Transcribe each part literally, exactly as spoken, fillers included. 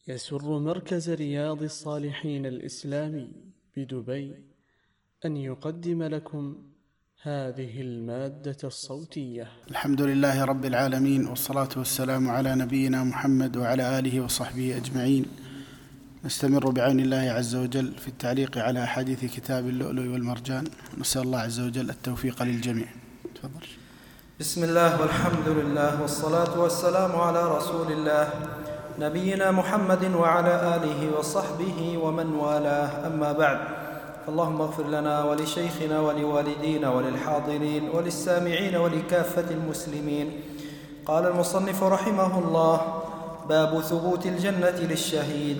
يسر مركز رياض الصالحين الإسلامي بدبي أن يقدم لكم هذه المادة الصوتية. الحمد لله رب العالمين، والصلاة والسلام على نبينا محمد وعلى آله وصحبه أجمعين. نستمر بعون الله عز وجل في التعليق على أحاديث كتاب اللؤلؤ والمرجان. نسأل الله عز وجل التوفيق للجميع. تفضل. بسم الله والحمد لله والصلاة والسلام على رسول الله نبينا محمد وعلى آله وصحبه ومن والاه، أما بعد، اللهم اغفر لنا ولشيخنا ولوالدينا وللحاضرين وللسامعين ولكافة المسلمين. قال المصنف رحمه الله: باب ثبوت الجنة للشهيد.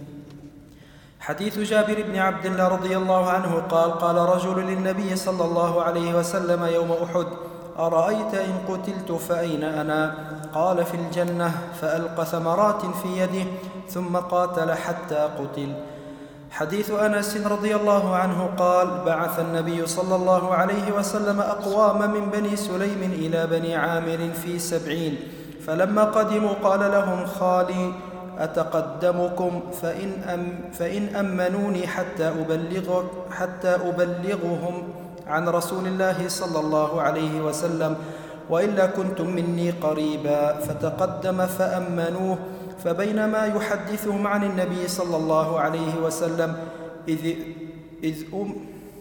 حديث جابر بن عبد الله رضي الله عنه قال: قال رجل للنبي صلى الله عليه وسلم يوم أحد: أرأيت إن قتلت فأين أنا؟ قال: في الجنة. فألقى ثمرات في يده ثم قاتل حتى قتل. حديث أنس رضي الله عنه قال: بعث النبي صلى الله عليه وسلم أقوام من بني سليم إلى بني عامر في سبعين، فلما قدموا قال لهم خالي: أتقدمكم فإن, أم فإن أمنوني حتى, أبلغ حتى أبلغهم عن رسول الله صلى الله عليه وسلم، وإلا كنتم مني قريبا. فتقدم فأمنوه، فبينما يحدثهم عن النبي صلى الله عليه وسلم إذ, إذ, أم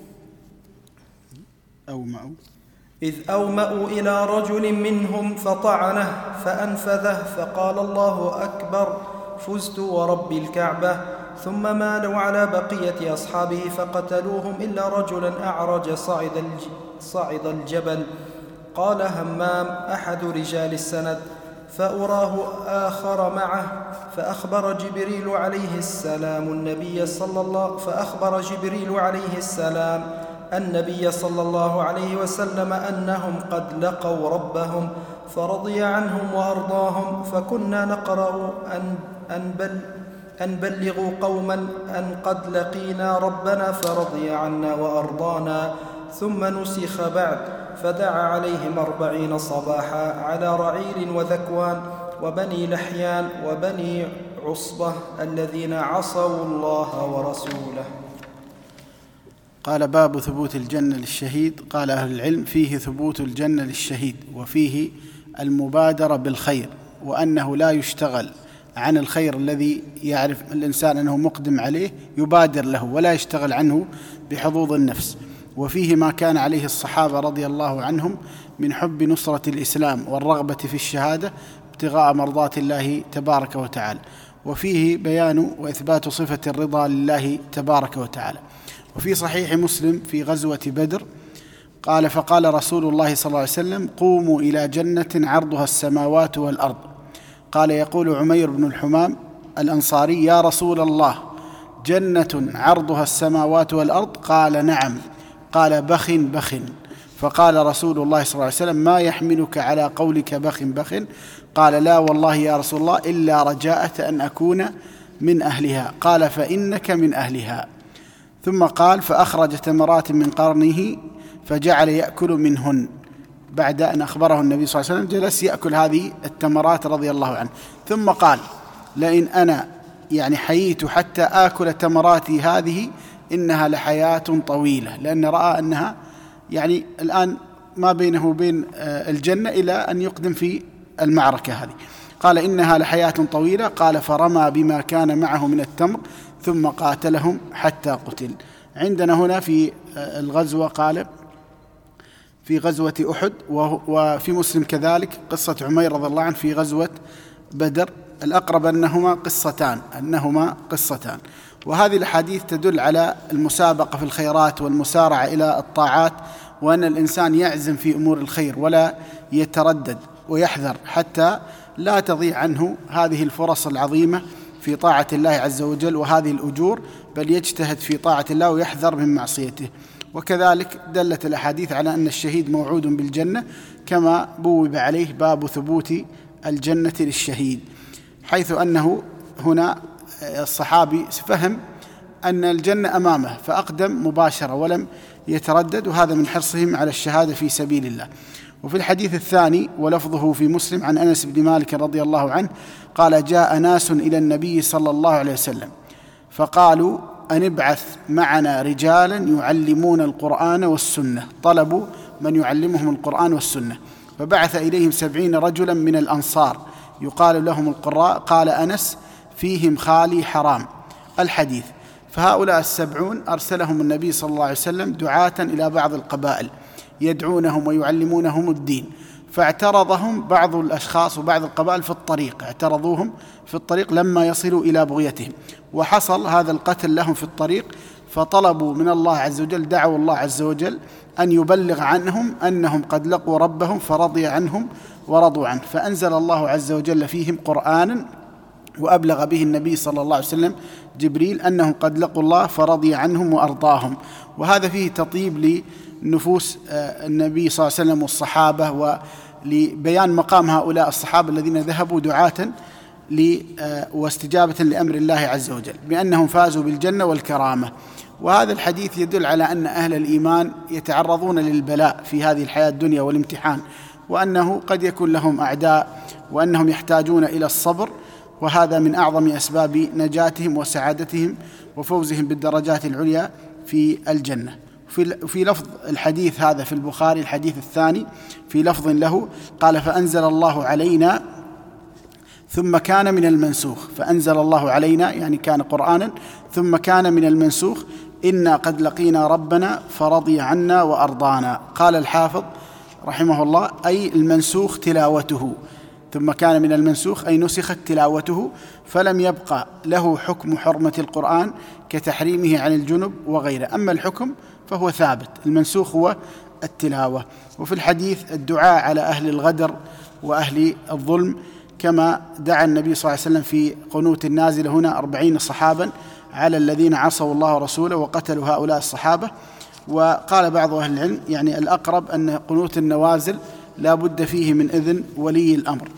أومأوا إذ أومأوا إلى رجل منهم فطعنه فأنفذه، فقال: الله أكبر، فزت ورب الكعبة. ثم مالوا على بقية أصحابه فقتلوهم إلا رجلا أعرج صعد, الج... صعد الجبل. قال همام أحد رجال السند: فأراه آخر معه، فأخبر جبريل عليه السلام النبي صلى الله فأخبر جبريل عليه السلام النبي صلى الله عليه وسلم أنهم قد لقوا ربهم فرضي عنهم وأرضاهم. فكنا نقرأ أن, أن, بل أن بلغوا قوما أن قد لقينا ربنا فرضي عنا وأرضانا. ثم نسخ بعد، فدعا عليهم أربعين صباحا على رعيل وذكوان وبني لحيان وبني عصبة الذين عصوا الله ورسوله. قال: باب ثبوت الجنة للشهيد. قال أهل العلم: فيه ثبوت الجنة للشهيد، وفيه المبادرة بالخير، وأنه لا يشتغل عن الخير الذي يعرف الإنسان أنه مقدم عليه، يبادر له ولا يشتغل عنه بحظوظ النفس. وفيه ما كان عليه الصحابة رضي الله عنهم من حب نصرة الإسلام والرغبة في الشهادة ابتغاء مرضات الله تبارك وتعالى. وفيه بيان وإثبات صفة الرضا لله تبارك وتعالى. وفي صحيح مسلم في غزوة بدر قال: فقال رسول الله صلى الله عليه وسلم: قوموا إلى جنة عرضها السماوات والأرض. قال: يقول عمير بن الحمام الأنصاري: يا رسول الله، جنة عرضها السماوات والأرض؟ قال: نعم. قال: بخ بخ. فقال رسول الله صلى الله عليه وسلم: ما يحملك على قولك بخ بخ؟ قال: لا والله يا رسول الله، إلا رجاءة أن أكون من أهلها. قال: فإنك من أهلها. ثم قال: فأخرج تمرات من قرنه فجعل يأكل منهن. بعد أن أخبره النبي صلى الله عليه وسلم جلس يأكل هذه التمرات رضي الله عنه. ثم قال: لئن أنا يعني حييت حتى آكل تمراتي هذه إنها لحياة طويلة، لأن رأى أنها يعني الآن ما بينه وبين الجنة إلى أن يقدم في المعركة هذه. قال: إنها لحياة طويلة. قال: فرمى بما كان معه من التمر ثم قاتلهم حتى قتل. عندنا هنا في الغزوة قال في غزوة أحد، وفي مسلم كذلك قصة عمير رضي الله عنه في غزوة بدر. الأقرب أنهما قصتان أنهما قصتان وهذه الحديث تدل على المسابقة في الخيرات والمسارعة إلى الطاعات، وأن الإنسان يعزم في أمور الخير ولا يتردد ويحذر حتى لا تضيع عنه هذه الفرص العظيمة في طاعة الله عز وجل وهذه الأجور، بل يجتهد في طاعة الله ويحذر من معصيته. وكذلك دلت الأحاديث على أن الشهيد موعود بالجنة، كما بوب عليه باب ثبوت الجنة للشهيد، حيث أنه هنا الصحابي فهم أن الجنة أمامه فأقدم مباشرة ولم يتردد، وهذا من حرصهم على الشهادة في سبيل الله. وفي الحديث الثاني ولفظه في مسلم عن أنس بن مالك رضي الله عنه قال: جاء ناس إلى النبي صلى الله عليه وسلم فقالوا: أن ابعث معنا رجالا يعلمون القرآن والسنة. طلبوا من يعلمهم القرآن والسنة، فبعث إليهم سبعين رجلا من الأنصار يقال لهم القراء. قال أنس: فيهم خالي حرام. الحديث. فهؤلاء السبعون أرسلهم النبي صلى الله عليه وسلم دعاة إلى بعض القبائل يدعونهم ويعلمونهم الدين، فاعترضهم بعض الأشخاص وبعض القبائل في الطريق، اعترضوهم في الطريق لما يصلوا إلى بغيتهم، وحصل هذا القتل لهم في الطريق، فطلبوا من الله عز وجل، دعوا الله عز وجل أن يبلغ عنهم أنهم قد لقوا ربهم فرضي عنهم ورضوا عنه، فأنزل الله عز وجل فيهم قرآنا وأبلغ به النبي صلى الله عليه وسلم جبريل أنهم قد لقوا الله فرضي عنهم وأرضاهم. وهذا فيه تطيب لنفوس النبي صلى الله عليه وسلم والصحابة، ولبيان مقام هؤلاء الصحابة الذين ذهبوا دعاة واستجابة لأمر الله عز وجل بأنهم فازوا بالجنة والكرامة. وهذا الحديث يدل على أن أهل الإيمان يتعرضون للبلاء في هذه الحياة الدنيا والامتحان، وأنه قد يكون لهم أعداء، وأنهم يحتاجون إلى الصبر، وهذا من أعظم أسباب نجاتهم وسعادتهم وفوزهم بالدرجات العليا في الجنة. في لفظ الحديث هذا في البخاري الحديث الثاني في لفظ له قال: فأنزل الله علينا ثم كان من المنسوخ. فأنزل الله علينا يعني كان قرآنا، ثم كان من المنسوخ: إنا قد لقينا ربنا فرضي عنا وأرضانا. قال الحافظ رحمه الله: أي المنسوخ تلاوته، ثم كان من المنسوخ أي نسخت تلاوته، فلم يبقى له حكم حرمة القرآن كتحريمه عن الجنب وغيره، أما الحكم فهو ثابت، المنسوخ هو التلاوة. وفي الحديث الدعاء على أهل الغدر وأهل الظلم، كما دعا النبي صلى الله عليه وسلم في قنوت النازل هنا أربعين صحابا على الذين عصوا الله ورسوله وقتلوا هؤلاء الصحابة. وقال بعض أهل العلم يعني الأقرب أن قنوت النوازل لا بد فيه من إذن ولي الأمر.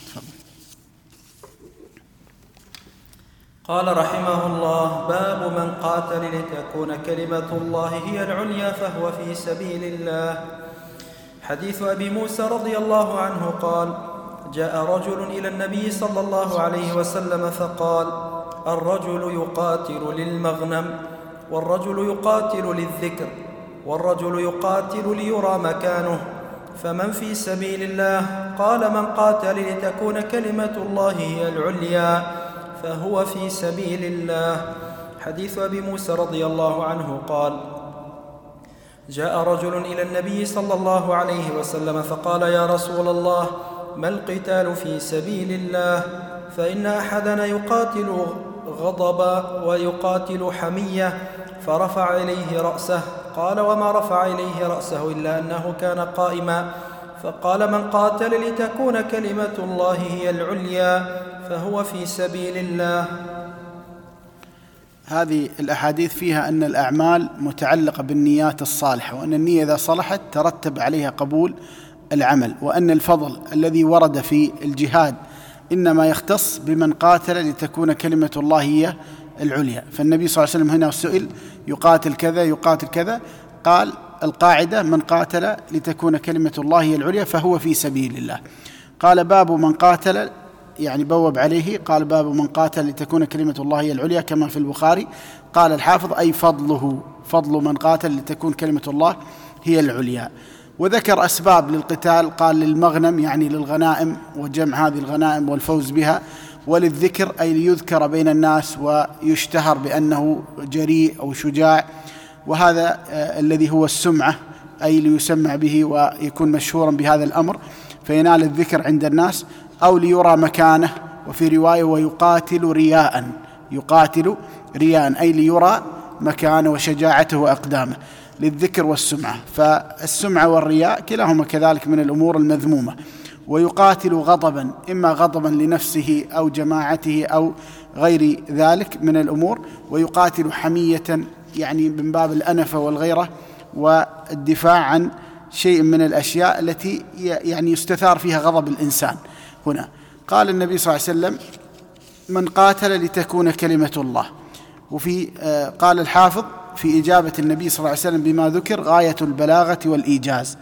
قال رحمه الله: باب من قاتل لتكون كلمة الله هي العليا فهو في سبيل الله. حديث أبي موسى رضي الله عنه قال: جاء رجل إلى النبي صلى الله عليه وسلم فقال: الرجل يقاتل للمغنم، والرجل يقاتل للذكر، والرجل يقاتل ليرى مكانه، فمن في سبيل الله؟ قال: من قاتل لتكون كلمة الله هي العليا فهو في سبيل الله. حديث أبي موسى رضي الله عنه قال: جاء رجل إلى النبي صلى الله عليه وسلم فقال: يا رسول الله، ما القتال في سبيل الله؟ فإن أحدنا يقاتل غضبا ويقاتل حمية. فرفع إليه رأسه. قال: وما رفع إليه رأسه إلا أنه كان قائما. فقال: من قاتل لتكون كلمة الله هي العليا فهو في سبيل الله. هذه الأحاديث فيها أن الأعمال متعلقة بالنيات الصالحة، وأن النية إذا صلحت ترتب عليها قبول العمل، وأن الفضل الذي ورد في الجهاد إنما يختص بمن قاتل لتكون كلمة الله هي العليا. فالنبي صلى الله عليه وسلم هنا سئل: يقاتل كذا يقاتل كذا، قال القاعدة: من قاتل لتكون كلمة الله هي العليا فهو في سبيل الله. قال: باب من قاتل، يعني بوب عليه، قال: باب من قاتل لتكون كلمة الله هي العليا كما في البخاري. قال الحافظ: أي فضله، فضل من قاتل لتكون كلمة الله هي العليا. وذكر أسباب للقتال، قال: للمغنم يعني للغنائم وجمع هذه الغنائم والفوز بها، وللذكر أي ليذكر بين الناس ويشتهر بأنه جريء أو شجاع، وهذا الذي هو السمعة أي ليسمع به ويكون مشهورا بهذا الأمر فينال الذكر عند الناس، أو ليرى مكانه. وفي رواية: ويقاتل رياء، يقاتل رياء أي ليرى مكانه وشجاعته وأقدامه، للذكر والسمعة. فالسمعة والرياء كلاهما كذلك من الأمور المذمومة. ويقاتل غضبا، إما غضبا لنفسه أو جماعته أو غير ذلك من الأمور. ويقاتل حمية يعني من باب الأنفة والغيرة والدفاع عن شيء من الأشياء التي يعني يستثار فيها غضب الإنسان. هنا قال النبي صلى الله عليه وسلم: من قاتل لتكون كلمة الله. وفي قال الحافظ في إجابة النبي صلى الله عليه وسلم بما ذكر: غاية البلاغة والإيجاز،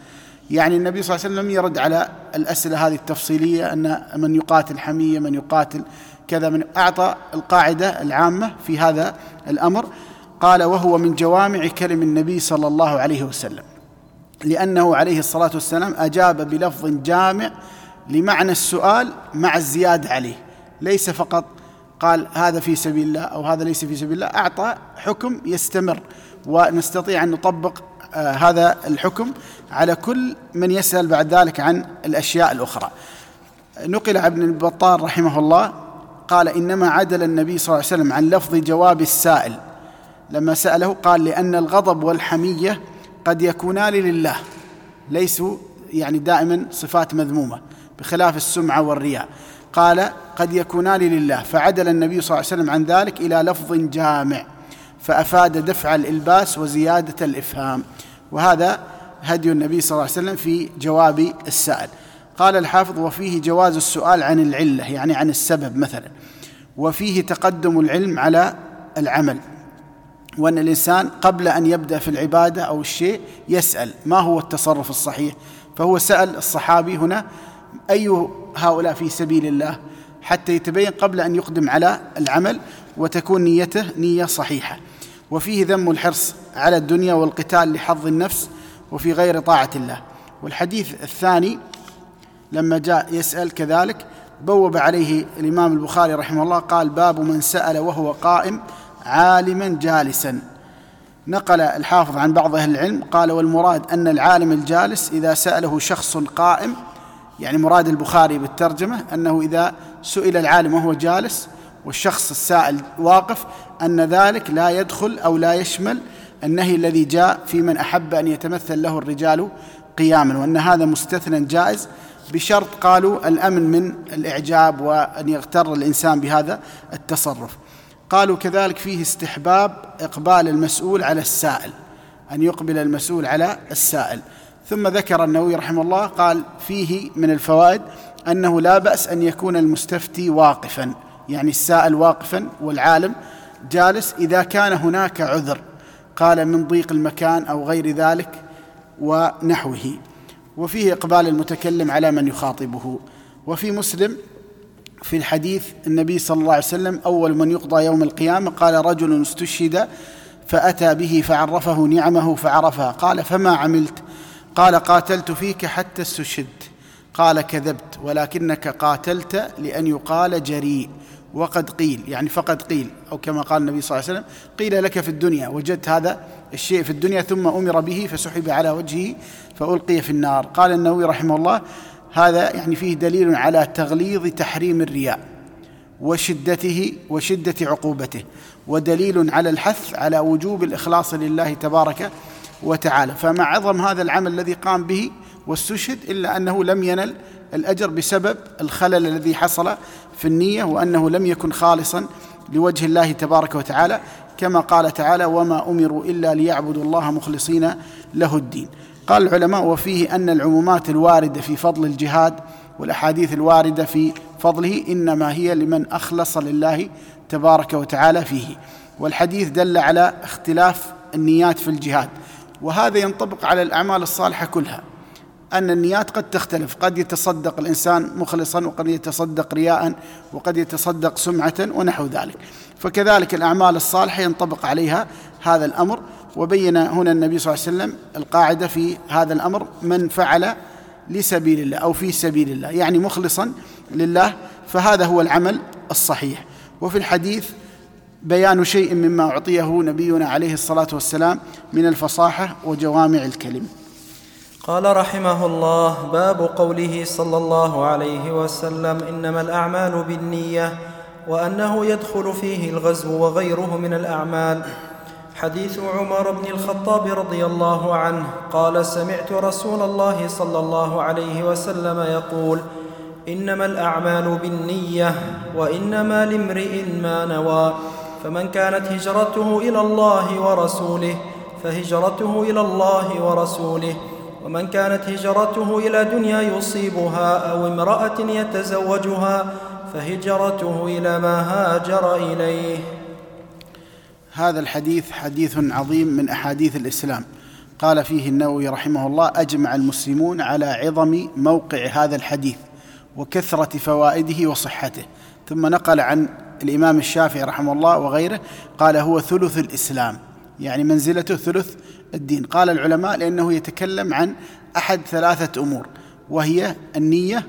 يعني النبي صلى الله عليه وسلم لم يرد على الأسئلة هذه التفصيلية أن من يقاتل حمية من يقاتل كذا، من أعطى القاعدة العامة في هذا الأمر. قال وهو من جوامع كلم النبي صلى الله عليه وسلم، لأنه عليه الصلاة والسلام أجاب بلفظ جامع لمعنى السؤال مع الزيادة عليه، ليس فقط قال هذا في سبيل الله أو هذا ليس في سبيل الله، أعطى حكم يستمر، ونستطيع أن نطبق آه هذا الحكم على كل من يسأل بعد ذلك عن الأشياء الأخرى. نقل ابن البطال رحمه الله قال إنما عدل النبي صلى الله عليه وسلم عن لفظ جواب السائل لما سأله، قال لأن الغضب والحمية قد يكونان لله، ليسوا يعني دائما صفات مذمومة بخلاف السمعة والرياء، قال قد يكونان لله، فعدل النبي صلى الله عليه وسلم عن ذلك إلى لفظ جامع فأفاد دفع الإلباس وزيادة الإفهام، وهذا هدي النبي صلى الله عليه وسلم في جواب السائل. قال الحافظ وفيه جواز السؤال عن العلة يعني عن السبب مثلا، وفيه تقدم العلم على العمل، وأن الإنسان قبل أن يبدأ في العبادة أو الشيء يسأل ما هو التصرف الصحيح، فهو سأل الصحابي هنا أي هؤلاء في سبيل الله حتى يتبين قبل أن يقدم على العمل وتكون نيته نية صحيحة. وفيه ذم الحرص على الدنيا والقتال لحظ النفس وفي غير طاعة الله. والحديث الثاني لما جاء يسأل كذلك بوب عليه الإمام البخاري رحمه الله، قال باب من سأل وهو قائم عالما جالسا. نقل الحافظ عن بعض أهل العلم قال والمراد أن العالم الجالس إذا سأله شخص قائم، يعني مراد البخاري بالترجمة أنه إذا سئل العالم وهو جالس والشخص السائل واقف أن ذلك لا يدخل أو لا يشمل النهي الذي جاء في من أحب أن يتمثل له الرجال قياما، وأن هذا مستثنى جائز بشرط قالوا الأمن من الإعجاب وأن يغتر الإنسان بهذا التصرف. قالوا كذلك فيه استحباب إقبال المسؤول على السائل، أن يقبل المسؤول على السائل. ثم ذكر النووي رحمه الله قال فيه من الفوائد أنه لا بأس أن يكون المستفتي واقفا، يعني السائل واقفا والعالم جالس إذا كان هناك عذر، قال من ضيق المكان أو غير ذلك ونحوه. وفيه إقبال المتكلم على من يخاطبه. وفي مسلم في الحديث النبي صلى الله عليه وسلم أول من يقضى يوم القيامة قال رجل استشهد فأتى به فعرفه نعمه فعرفها، قال فما عملت؟ قال قاتلت فيك حتى استشهدت. قال كذبت ولكنك قاتلت لأن يقال جريء، وقد قيل يعني فقد قيل، أو كما قال النبي صلى الله عليه وسلم قيل لك في الدنيا، وجدت هذا الشيء في الدنيا ثم أمر به فسحب على وجهه فألقي في النار. قال النووي رحمه الله هذا يعني فيه دليل على تغليظ تحريم الرياء وشدته وشدة عقوبته، ودليل على الحث على وجوب الإخلاص لله تبارك وتعالى. فمع عظم هذا العمل الذي قام به واستشهد إلا أنه لم ينل الأجر بسبب الخلل الذي حصل في النية، وأنه لم يكن خالصا لوجه الله تبارك وتعالى، كما قال تعالى وما أمروا إلا ليعبدوا الله مخلصين له الدين. قال العلماء وفيه أن العمومات الواردة في فضل الجهاد والأحاديث الواردة في فضله إنما هي لمن أخلص لله تبارك وتعالى فيه، والحديث دل على اختلاف النيات في الجهاد، وهذا ينطبق على الأعمال الصالحة كلها، أن النيات قد تختلف، قد يتصدق الإنسان مخلصا وقد يتصدق رياء وقد يتصدق سمعة ونحو ذلك، فكذلك الأعمال الصالحة ينطبق عليها هذا الأمر. وبين هنا النبي صلى الله عليه وسلم القاعدة في هذا الأمر من فعل لسبيل الله أو في سبيل الله يعني مخلصا لله، فهذا هو العمل الصحيح. وفي الحديث بيان شيء مما أعطيه نبينا عليه الصلاة والسلام من الفصاحة وجوامع الكلم. قال رحمه الله باب قوله صلى الله عليه وسلم إنما الأعمال بالنية، وأنه يدخل فيه الغزو وغيره من الأعمال. حديث عمر بن الخطاب رضي الله عنه قال سمعت رسول الله صلى الله عليه وسلم يقول إنما الأعمال بالنية وإنما لامرئ ما نوى، فمن كانت هجرته إلى الله ورسوله فهجرته إلى الله ورسوله، ومن كانت هجرته إلى دنيا يصيبها أو امرأة يتزوجها فهجرته إلى ما هاجر إليه. هذا الحديث حديث عظيم من أحاديث الإسلام، قال فيه النووي رحمه الله: أجمع المسلمون على عظم موقع هذا الحديث وكثرة فوائده وصحته. ثم نقل عن الإمام الشافعي رحمه الله وغيره قال: هو ثلث الإسلام، يعني منزلته ثلث الدين. قال العلماء لأنه يتكلم عن أحد ثلاثة أمور، وهي النية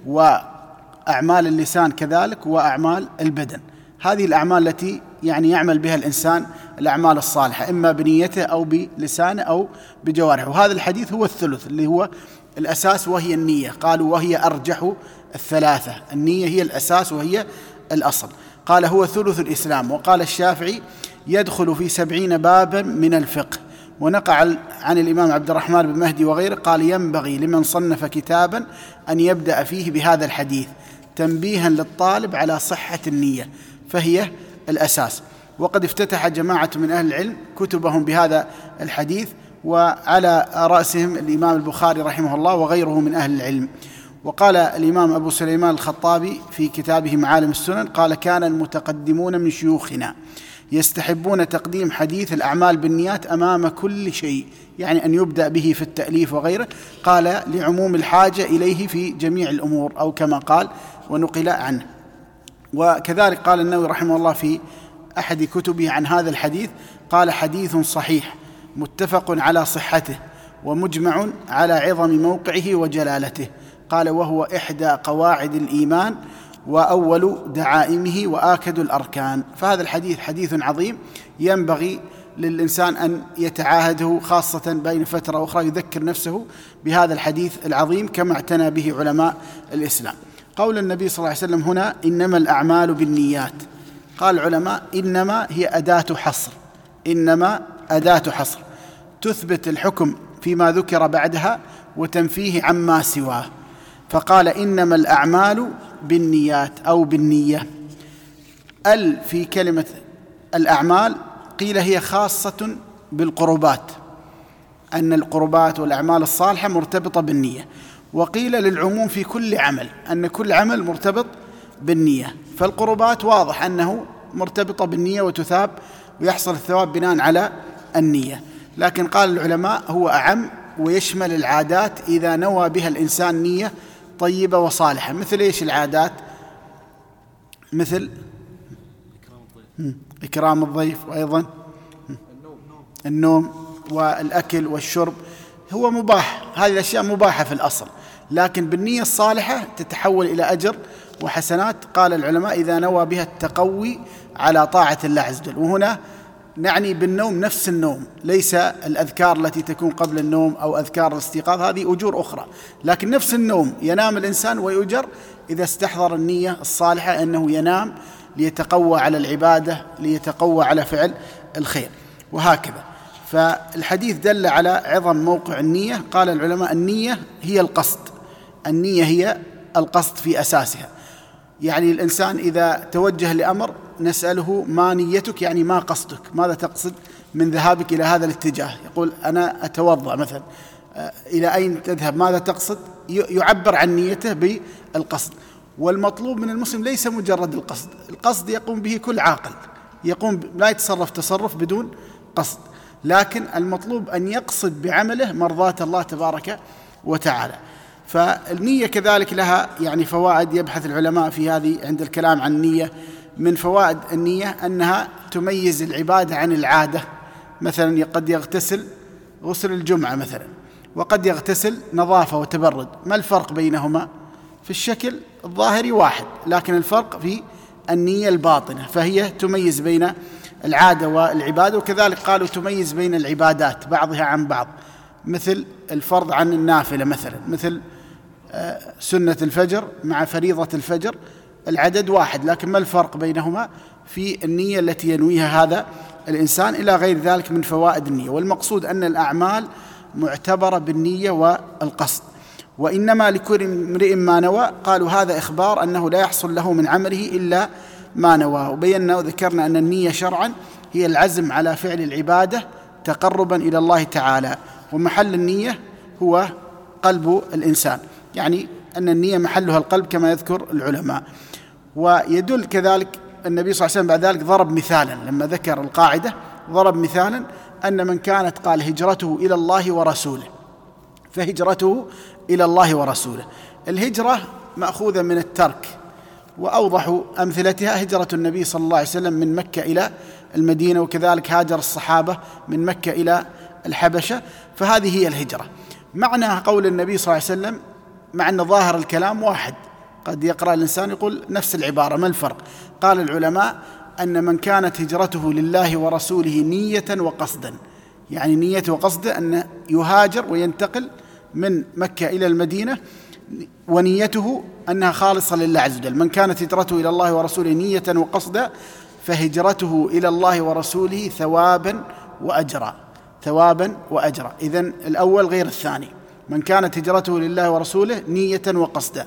وأعمال اللسان كذلك وأعمال البدن. هذه الأعمال التي يعني يعمل بها الإنسان الأعمال الصالحة، إما بنيته أو بلسانه أو بجوارحه. وهذا الحديث هو الثلث اللي هو الأساس، وهي النية. قالوا وهي أرجح الثلاثة، النية هي الأساس وهي الأصل. قال: هو ثلث الإسلام. وقال الشافعي: يدخل في سبعين بابا من الفقه. ونقل عن الإمام عبد الرحمن بن مهدي وغيره قال: ينبغي لمن صنف كتابا أن يبدأ فيه بهذا الحديث تنبيها للطالب على صحة النية، فهي الأساس. وقد افتتح جماعة من أهل العلم كتبهم بهذا الحديث، وعلى رأسهم الإمام البخاري رحمه الله وغيره من أهل العلم. وقال الإمام أبو سليمان الخطابي في كتابه معالم السنن قال: كان المتقدمون من شيوخنا يستحبون تقديم حديث الأعمال بالنيات أمام كل شيء، يعني أن يبدأ به في التأليف وغيره. قال: لعموم الحاجة إليه في جميع الأمور، أو كما قال ونقل عنه. وكذلك قال النووي رحمه الله في أحد كتبه عن هذا الحديث قال: حديث صحيح متفق على صحته ومجمع على عظم موقعه وجلالته. قال: وهو إحدى قواعد الإيمان وأول دعائمه وآكد الأركان. فهذا الحديث حديث عظيم ينبغي للإنسان أن يتعاهده، خاصة بين فترة وأخرى يذكر نفسه بهذا الحديث العظيم كما اعتنى به علماء الإسلام. قول النبي صلى الله عليه وسلم هنا: إنما الأعمال بالنيات. قال العلماء: إنما هي أداة حصر، إنما أداة حصر تثبت الحكم فيما ذكر بعدها وتنفيه عما سواه. فقال: إنما الأعمال بالنيات أو بالنية. ال في كلمة الأعمال قيل هي خاصة بالقربات، أن القربات والأعمال الصالحة مرتبطة بالنية. وقيل للعموم في كل عمل، أن كل عمل مرتبط بالنية. فالقربات واضح أنه مرتبطة بالنية وتثاب ويحصل الثواب بناء على النية. لكن قال العلماء هو أعم ويشمل العادات إذا نوى بها الإنسان نية طيبة وصالحة. مثل إيش العادات؟ مثل إكرام الضيف، وأيضا النوم والأكل والشرب. هو مباح، هذه الأشياء مباحة في الأصل، لكن بالنية الصالحة تتحول إلى أجر وحسنات. قال العلماء: إذا نوى بها التقوي على طاعة الله عز وجل. وهنا نعني بالنوم نفس النوم، ليس الأذكار التي تكون قبل النوم أو أذكار الاستيقاظ، هذه أجور أخرى، لكن نفس النوم ينام الإنسان ويؤجر إذا استحضر النية الصالحة أنه ينام ليتقوى على العبادة، ليتقوى على فعل الخير، وهكذا. فالحديث دل على عظم موقع النية. قال العلماء: النية هي القصد، النية هي القصد في أساسها. يعني الإنسان إذا توجه لأمر نسأله: ما نيتك؟ يعني ما قصدك، ماذا تقصد من ذهابك إلى هذا الاتجاه؟ يقول: أنا أتوضأ مثلا. إلى أين تذهب؟ ماذا تقصد؟ يعبر عن نيته بالقصد. والمطلوب من المسلم ليس مجرد القصد، القصد يقوم به كل عاقل، يقوم لا يتصرف تصرف بدون قصد، لكن المطلوب أن يقصد بعمله مرضاة الله تبارك وتعالى. فالنية كذلك لها يعني فوائد يبحث العلماء في هذه عند الكلام عن النية. من فوائد النية أنها تميز العبادة عن العادة. مثلا قد يغتسل غسل الجمعة مثلا، وقد يغتسل نظافة وتبرد. ما الفرق بينهما؟ في الشكل الظاهري واحد، لكن الفرق في النية الباطنة، فهي تميز بين العادة والعبادة. وكذلك قالوا تميز بين العبادات بعضها عن بعض، مثل الفرض عن النافلة مثلا، مثل سنة الفجر مع فريضة الفجر، العدد واحد، لكن ما الفرق بينهما؟ في النية التي ينويها هذا الإنسان، إلى غير ذلك من فوائد النية. والمقصود أن الأعمال معتبرة بالنية والقصد. وإنما لكل امرئ ما نوى. قالوا هذا إخبار أنه لا يحصل له من عمله إلا ما نوى. وبينا وذكرنا أن النية شرعا هي العزم على فعل العبادة تقربا إلى الله تعالى، ومحل النية هو قلب الإنسان، يعني أن النية محلها القلب كما يذكر العلماء. ويدل كذلك النبي صلى الله عليه وسلم بعد ذلك ضرب مثالا، لما ذكر القاعدة ضرب مثالا أن من كانت قال هجرته إلى الله ورسوله فهجرته إلى الله ورسوله. الهجرة مأخوذة من الترك، وأوضح أمثلتها هجرة النبي صلى الله عليه وسلم من مكة إلى المدينة، وكذلك هاجر الصحابة من مكة إلى الحبشة، فهذه هي الهجرة. معنى قول النبي صلى الله عليه وسلم مع أن ظاهر الكلام واحد، قد يقرأ الإنسان يقول نفس العبارة، ما الفرق؟ قال العلماء أن من كانت هجرته لله ورسوله نية وقصدا، يعني نية وقصده أن يهاجر وينتقل من مكة إلى المدينة، ونيته أنها خالصة لله عز وجل. من كانت هجرته إلى الله ورسوله نية وقصدا فهجرته إلى الله ورسوله ثوابا وأجرا، ثوابا وأجرا. إذن الأول غير الثاني. من كانت هجرته لله ورسوله نية وقصدا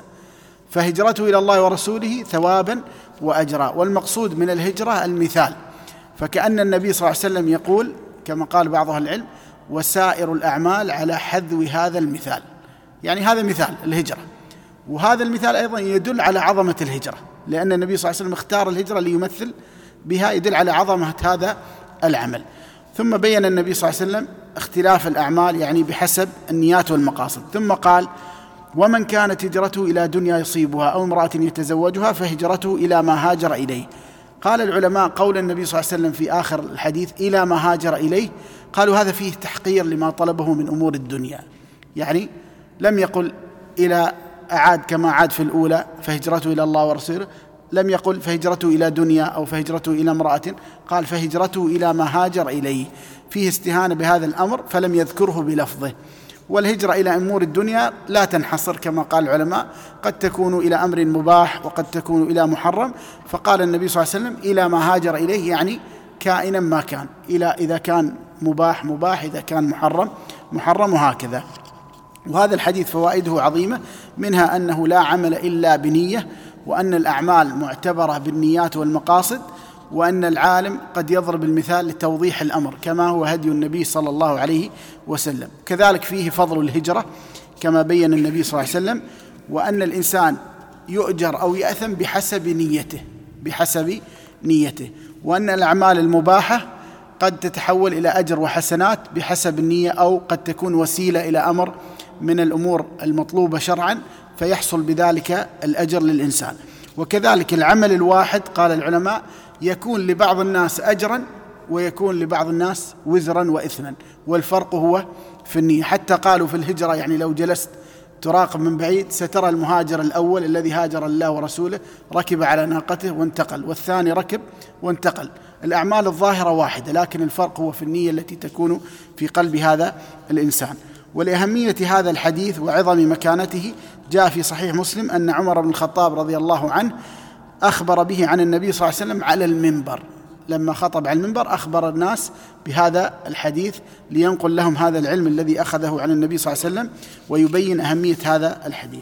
فهجرته إلى الله ورسوله ثوابا وأجرا. والمقصود من الهجرة المثال، فكأن النبي صلى الله عليه وسلم يقول كما قال بعض أهل العلم: وسائر الأعمال على حذو هذا المثال، يعني هذا مثال الهجرة، وهذا المثال أيضا يدل على عظمة الهجرة، لأن النبي صلى الله عليه وسلم اختار الهجرة ليمثل بها، يدل على عظمة هذا العمل. ثم بين النبي صلى الله عليه وسلم اختلاف الأعمال يعني بحسب النيات والمقاصد، ثم قال: ومن كانت هجرته إلى دنيا يصيبها أو امرأة يتزوجها فهجرته إلى ما هاجر إليه. قال العلماء قول النبي صلى الله عليه وسلم في آخر الحديث إلى ما هاجر إليه، قالوا هذا فيه تحقير لما طلبه من أمور الدنيا، يعني لم يقل إلى أعاد كما عاد في الأولى فهجرته إلى الله ورسوله، لم يقل فهجرته إلى دنيا أو فهجرته إلى امرأة، قال فهجرته إلى ما هاجر إليه، فيه استهانة بهذا الأمر فلم يذكره بلفظه. والهجرة إلى أمور الدنيا لا تنحصر كما قال العلماء، قد تكون إلى أمر مباح وقد تكون إلى محرم، فقال النبي صلى الله عليه وسلم إلى ما هاجر إليه، يعني كائنا ما كان، إلى إذا كان مباح مباح، إذا كان محرم محرم، وهكذا. وهذا الحديث فوائده عظيمة، منها أنه لا عمل إلا بنية، وأن الأعمال معتبرة بالنيات والمقاصد، وأن العالم قد يضرب المثال لتوضيح الأمر كما هو هدي النبي صلى الله عليه وسلم. كذلك فيه فضل الهجرة كما بين النبي صلى الله عليه وسلم، وأن الإنسان يؤجر أو يأثم بحسب نيته بحسب نيته وأن الأعمال المباحة قد تتحول إلى أجر وحسنات بحسب النية، أو قد تكون وسيلة إلى أمر من الأمور المطلوبة شرعا فيحصل بذلك الأجر للإنسان. وكذلك العمل الواحد قال العلماء يكون لبعض الناس أجرا ويكون لبعض الناس وزرا وإثما، والفرق هو في النية. حتى قالوا في الهجرة يعني لو جلست تراقب من بعيد سترى المهاجر الأول الذي هاجر الله ورسوله ركب على ناقته وانتقل، والثاني ركب وانتقل، الأعمال الظاهرة واحدة، لكن الفرق هو في النية التي تكون في قلب هذا الإنسان. ولأهمية هذا الحديث وعظم مكانته جاء في صحيح مسلم أن عمر بن الخطاب رضي الله عنه أخبر به عن النبي صلى الله عليه وسلم على المنبر، لما خطب على المنبر أخبر الناس بهذا الحديث لينقل لهم هذا العلم الذي أخذه عن النبي صلى الله عليه وسلم ويبين أهمية هذا الحديث.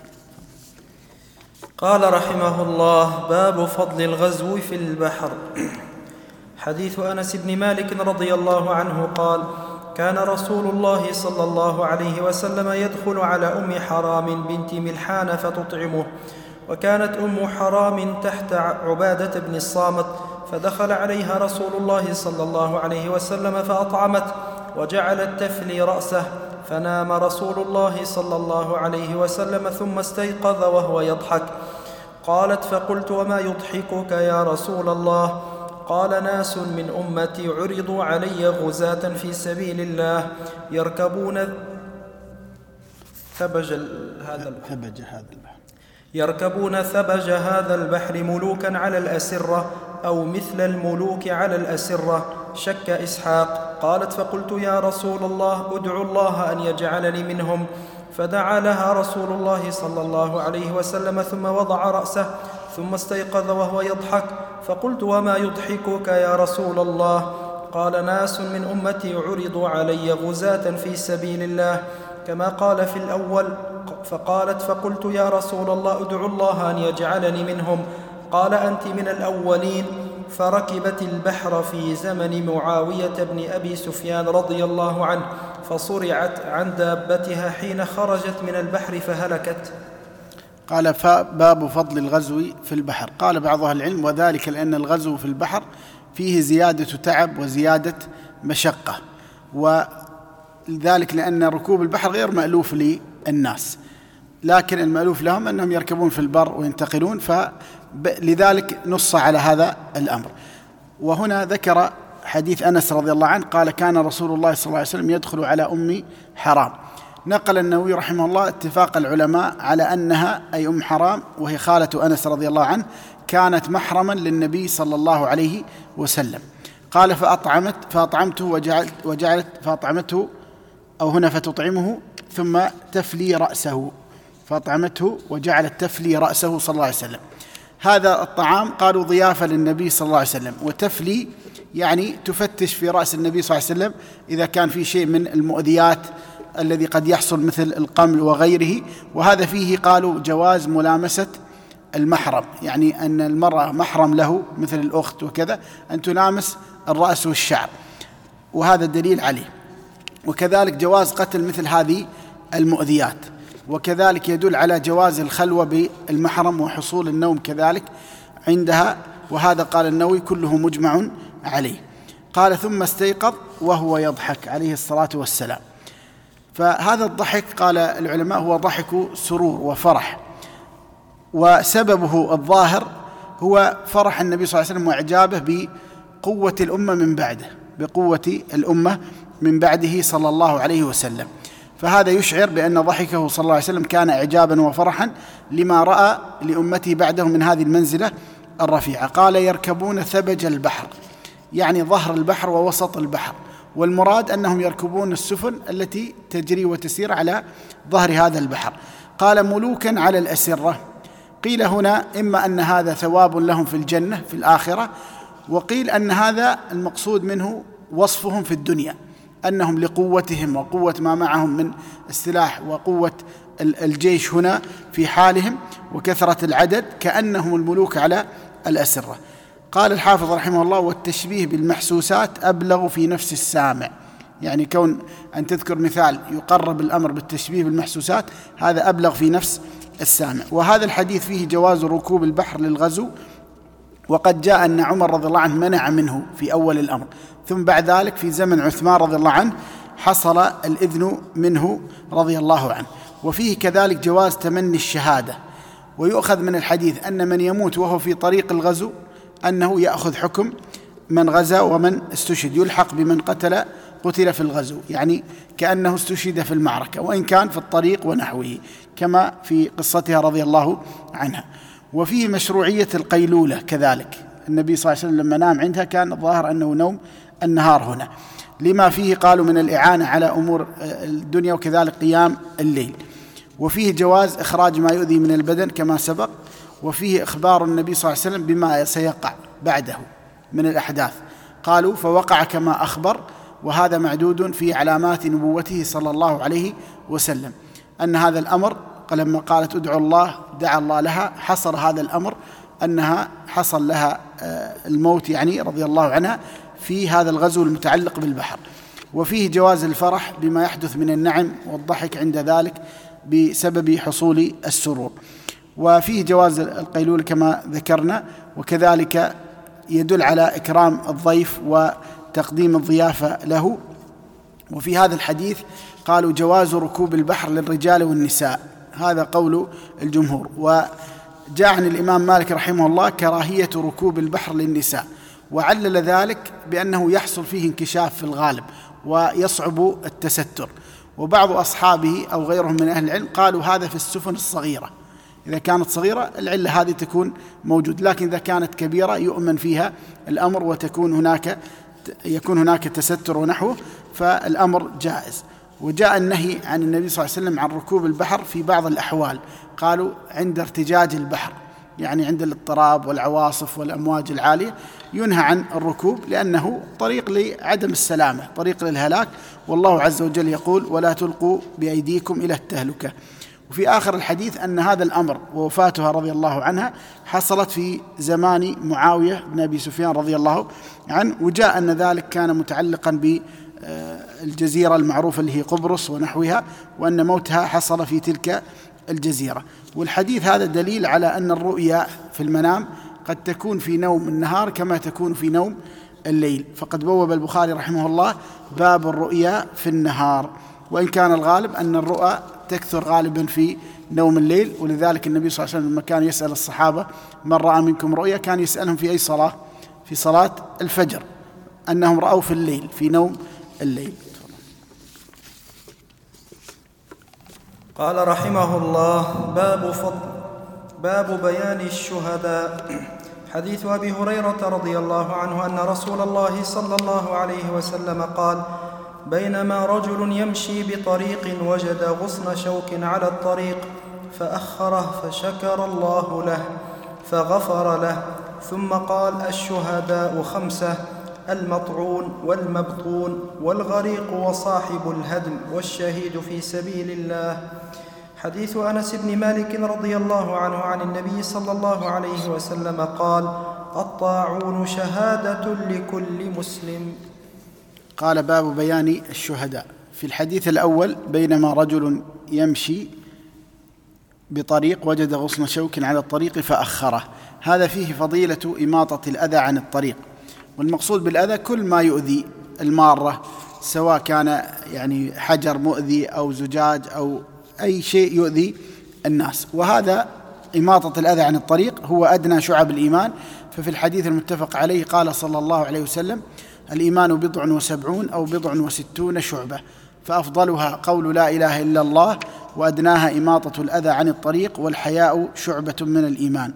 قال رحمه الله: باب فضل الغزو في البحر. حديث أنس بن مالك رضي الله عنه قال: كان رسول الله صلى الله عليه وسلم يدخل على أم حرام بنت ملحان فتطعمه، وكانت أم حرام تحت عبادة بن الصامت، فدخل عليها رسول الله صلى الله عليه وسلم فأطعمت وجعلت تفلي رأسه، فنام رسول الله صلى الله عليه وسلم ثم استيقظ وهو يضحك. قالت: فقلت: وما يضحكك يا رسول الله؟ قال: ناس من أمتي عرضوا علي غزاة في سبيل الله يركبون ثبج هذا البحر يركبون ثبج هذا البحر ملوكا على الأسرة أو مثل الملوك على الأسرة، شك إسحاق. قالت: فقلت: يا رسول الله ادعو الله أن يجعلني منهم، فدعا لها رسول الله صلى الله عليه وسلم ثم وضع رأسه ثم استيقظ وهو يضحك. فقلت: وما يضحكك يا رسول الله؟ قال: ناس من أمتي عرضوا علي غزاة في سبيل الله كما قال في الأول. فقالت: فقلت: يا رسول الله ادعو الله أن يجعلني منهم. قال: أنت من الأولين. فركبت البحر في زمن معاوية بن أبي سفيان رضي الله عنه، فصرعت عن دابتها حين خرجت من البحر فهلكت. قال: باب فضل الغزو في البحر. قال بعض أهل العلم: وذلك لأن الغزو في البحر فيه زيادة تعب وزيادة مشقة، ولذلك لأن ركوب البحر غير مألوف للناس، لكن المألوف لهم أنهم يركبون في البر وينتقلون، فلذلك نص على هذا الأمر. وهنا ذكر حديث أنس رضي الله عنه قال: كان رسول الله صلى الله عليه وسلم يدخل على أم حرام. نقل النووي رحمه الله اتفاق العلماء على أنها أي أم حرام وهي خالة أنس رضي الله عنه كانت محرما للنبي صلى الله عليه وسلم. قال: فأطعمت فأطعمته وجعلت, وجعلت فأطعمته أو هنا فتطعمه ثم تفلي رأسه، فأطعمته وجعلت تفلي رأسه صلى الله عليه وسلم. هذا الطعام قالوا ضيافة للنبي صلى الله عليه وسلم، وتفلي يعني تفتش في رأس النبي صلى الله عليه وسلم إذا كان في شيء من المؤذيات الذي قد يحصل مثل القمل وغيره. وهذا فيه قالوا جواز ملامسة المحرم، يعني أن المرأة محرم له مثل الأخت وكذا أن تلامس الرأس والشعر، وهذا دليل عليه. وكذلك جواز قتل مثل هذه المؤذيات، وكذلك يدل على جواز الخلوة بالمحرم وحصول النوم كذلك عندها، وهذا قال النووي كله مجمع عليه. قال: ثم استيقظ وهو يضحك عليه الصلاة والسلام. فهذا الضحك قال العلماء هو ضحك سرور وفرح، وسببه الظاهر هو فرح النبي صلى الله عليه وسلم وإعجابه بقوة الأمة من بعده بقوة الأمة من بعده صلى الله عليه وسلم. فهذا يشعر بأن ضحكه صلى الله عليه وسلم كان إعجابا وفرحا لما رأى لأمته بعده من هذه المنزلة الرفيعة. قال: يركبون ثبج البحر، يعني ظهر البحر ووسط البحر، والمراد أنهم يركبون السفن التي تجري وتسير على ظهر هذا البحر. قال: ملوكا على الأسرة. قيل هنا إما أن هذا ثواب لهم في الجنة في الآخرة، وقيل أن هذا المقصود منه وصفهم في الدنيا، أنهم لقوتهم وقوة ما معهم من السلاح وقوة الجيش هنا في حالهم وكثرة العدد كأنهم الملوك على الأسرة. قال الحافظ رحمه الله: والتشبيه بالمحسوسات أبلغ في نفس السامع، يعني كون أن تذكر مثال يقرب الأمر بالتشبيه بالمحسوسات هذا أبلغ في نفس السامع. وهذا الحديث فيه جواز ركوب البحر للغزو، وقد جاء أن عمر رضي الله عنه منع منه في أول الأمر، ثم بعد ذلك في زمن عثمان رضي الله عنه حصل الإذن منه رضي الله عنه. وفيه كذلك جواز تمني الشهادة. ويؤخذ من الحديث أن من يموت وهو في طريق الغزو أنه يأخذ حكم من غزا ومن استشهد، يلحق بمن قتل قتل في الغزو، يعني كأنه استشهد في المعركة وإن كان في الطريق ونحوه، كما في قصتها رضي الله عنها. وفيه مشروعية القيلولة كذلك، النبي صلى الله عليه وسلم لما نام عندها كان الظاهر أنه نوم النهار هنا، لما فيه قالوا من الإعانة على أمور الدنيا، وكذلك قيام الليل. وفيه جواز إخراج ما يؤذي من البدن كما سبق. وفيه إخبار النبي صلى الله عليه وسلم بما سيقع بعده من الأحداث، قالوا فوقع كما أخبر، وهذا معدود في علامات نبوته صلى الله عليه وسلم، أن هذا الأمر لما قالت ادعوا الله دعا الله لها، حصل هذا الأمر أنها حصل لها الموت يعني رضي الله عنها في هذا الغزو المتعلق بالبحر. وفيه جواز الفرح بما يحدث من النعم والضحك عند ذلك بسبب حصول السرور. وفيه جواز القيلول كما ذكرنا، وكذلك يدل على إكرام الضيف وتقديم الضيافة له. وفي هذا الحديث قالوا جواز ركوب البحر للرجال والنساء، هذا قول الجمهور. وجاء عن الإمام مالك رحمه الله كراهية ركوب البحر للنساء، وعلل ذلك بأنه يحصل فيه انكشاف في الغالب ويصعب التستر. وبعض أصحابه أو غيرهم من أهل العلم قالوا هذا في السفن الصغيرة، إذا كانت صغيرة العلة هذه تكون موجود، لكن إذا كانت كبيرة يؤمن فيها الأمر وتكون هناك يكون هناك تستر ونحوه، فالأمر جائز. وجاء النهي عن النبي صلى الله عليه وسلم عن ركوب البحر في بعض الأحوال، قالوا عند ارتجاج البحر، يعني عند الاضطراب والعواصف والأمواج العالية ينهى عن الركوب، لأنه طريق لعدم السلامة، طريق للهلاك، والله عز وجل يقول ولا تلقوا بأيديكم إلى التهلكة. وفي آخر الحديث أن هذا الأمر ووفاتها رضي الله عنها حصلت في زمان معاوية بن أبي سفيان رضي الله عنه، وجاء أن ذلك كان متعلقا بالجزيرة المعروفة اللي هي قبرص ونحوها، وأن موتها حصل في تلك الجزيرة. والحديث هذا دليل على أن الرؤيا في المنام قد تكون في نوم النهار كما تكون في نوم الليل. فقد بوب البخاري رحمه الله باب الرؤيا في النهار، وإن كان الغالب أن الرؤى تكثر غالبا في نوم الليل، ولذلك النبي صلى الله عليه وسلم لما كان يسأل الصحابة من رأى منكم رؤيا كان يسألهم في أي صلاة؟ في صلاة الفجر، أنهم رأوا في الليل في نوم الليل. قال رحمه الله: باب فضل باب بيان الشهداء. حديث أبي هريرة رضي الله عنه أن رسول الله صلى الله عليه وسلم قال: بينما رجل يمشي بطريق وجد غصن شوك على الطريق فأخره فشكر الله له فغفر له، ثم قال: الشهداء خمسة: المطعون والمبطون والغريق وصاحب الهدم والشهيد في سبيل الله. حديث أنس بن مالك رضي الله عنه عن النبي صلى الله عليه وسلم قال: الطاعون شهادة لكل مسلم. قال: باب بيان الشهداء. في الحديث الأول: بينما رجل يمشي بطريق وجد غصن شوك على الطريق فأخره، هذا فيه فضيلة إماطة الأذى عن الطريق، والمقصود بالأذى كل ما يؤذي المارة، سواء كان يعني حجر مؤذي أو زجاج أو أي شيء يؤذي الناس، وهذا إماطة الأذى عن الطريق هو أدنى شعب الإيمان. ففي الحديث المتفق عليه قال صلى الله عليه وسلم: الإيمان بضع وسبعون أو بضع وستون شعبة، فأفضلها قول لا إله إلا الله، وأدناها إماطة الأذى عن الطريق، والحياء شعبة من الإيمان.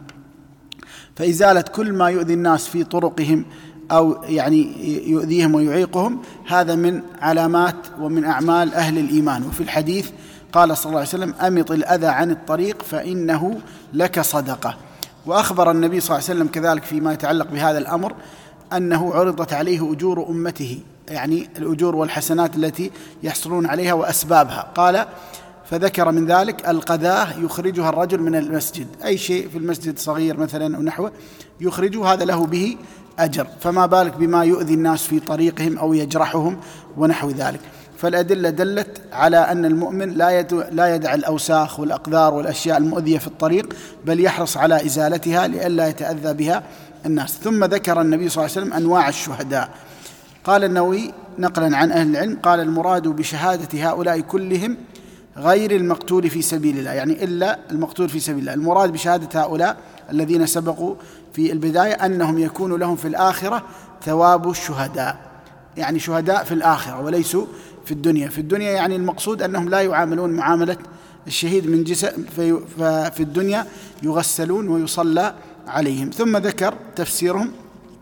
فإزالة كل ما يؤذي الناس في طرقهم أو يعني يؤذيهم ويعيقهم هذا من علامات ومن أعمال أهل الإيمان. وفي الحديث قال صلى الله عليه وسلم: أمط الأذى عن الطريق فإنه لك صدقة. وأخبر النبي صلى الله عليه وسلم كذلك فيما يتعلق بهذا الأمر أنه عرضت عليه أجور أمته، يعني الأجور والحسنات التي يحصلون عليها وأسبابها. قال: فذكر من ذلك القذاة يخرجها الرجل من المسجد، أي شيء في المسجد صغير مثلا أو نحوه يخرجه، هذا له به أجر، فما بالك بما يؤذي الناس في طريقهم أو يجرحهم ونحو ذلك. فالأدلة دلت على أن المؤمن لا لا يدع الأوساخ والأقذار والأشياء المؤذية في الطريق، بل يحرص على إزالتها لئلا يتأذى بها الناس. ثم ذكر النبي صلى الله عليه وسلم أنواع الشهداء. قال النووي نقلا عن أهل العلم: قال: المراد بشهادة هؤلاء كلهم غير المقتول في سبيل الله، يعني إلا المقتول في سبيل الله. المراد بشهادة هؤلاء الذين سبقوا في البداية أنهم يكون لهم في الآخرة ثواب الشهداء، يعني شهداء في الآخرة وليسوا في الدنيا. في الدنيا يعني المقصود أنهم لا يعاملون معاملة الشهيد من جسد، ففي الدنيا يغسلون ويصلى عليهم. ثم ذكر تفسيرهم: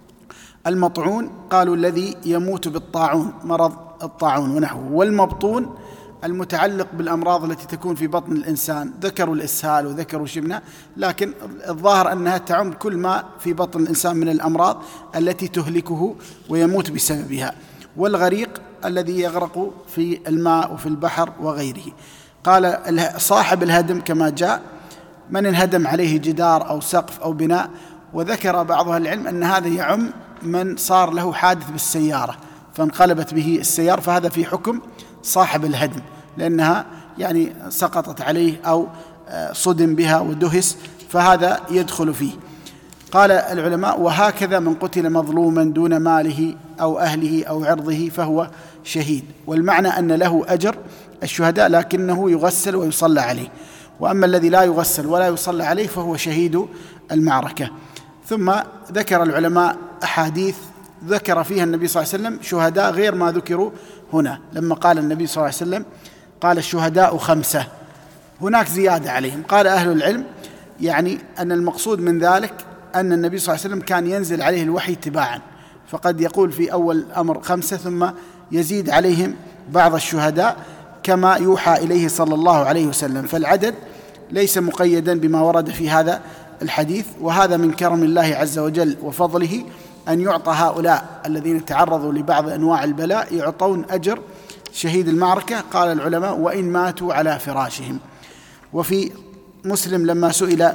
المطعون قالوا الذي يموت بالطاعون، مرض الطاعون ونحوه، والمبطون المتعلق بالأمراض التي تكون في بطن الإنسان، ذكروا الإسهال وذكروا شبنة، لكن الظاهر أنها تعم كل ما في بطن الإنسان من الأمراض التي تهلكه ويموت بسببها. والغريق الذي يغرق في الماء وفي البحر وغيره. قال: صاحب الهدم كما جاء من انهدم عليه جدار أو سقف أو بناء. وذكر بعض أهل العلم أن هذا يعم من صار له حادث بالسيارة فانقلبت به السيارة، فهذا في حكم صاحب الهدم، لأنها يعني سقطت عليه أو صدم بها ودهس، فهذا يدخل فيه. قال العلماء: وهكذا من قتل مظلوما دون ماله أو أهله أو عرضه فهو شهيد. والمعنى أن له أجر الشهداء لكنه يغسل ويصلى عليه، وأما الذي لا يغسل ولا يصلى عليه فهو شهيد المعركة. ثم ذكر العلماء أحاديث ذكر فيها النبي صلى الله عليه وسلم شهداء غير ما ذكروا هنا، لما قال النبي صلى الله عليه وسلم: قال: الشهداء خمسة، هناك زيادة عليهم. قال أهل العلم يعني أن المقصود من ذلك أن النبي صلى الله عليه وسلم كان ينزل عليه الوحي تباعا، فقد يقول في أول الأمر خمسة ثم يزيد عليهم بعض الشهداء كما يوحى إليه صلى الله عليه وسلم، فالعدد ليس مقيدا بما ورد في هذا الحديث. وهذا من كرم الله عز وجل وفضله أن يعطى هؤلاء الذين تعرضوا لبعض أنواع البلاء يعطون أجر شهيد المعركة. قال العلماء: وإن ماتوا على فراشهم. وفي مسلم لما سئل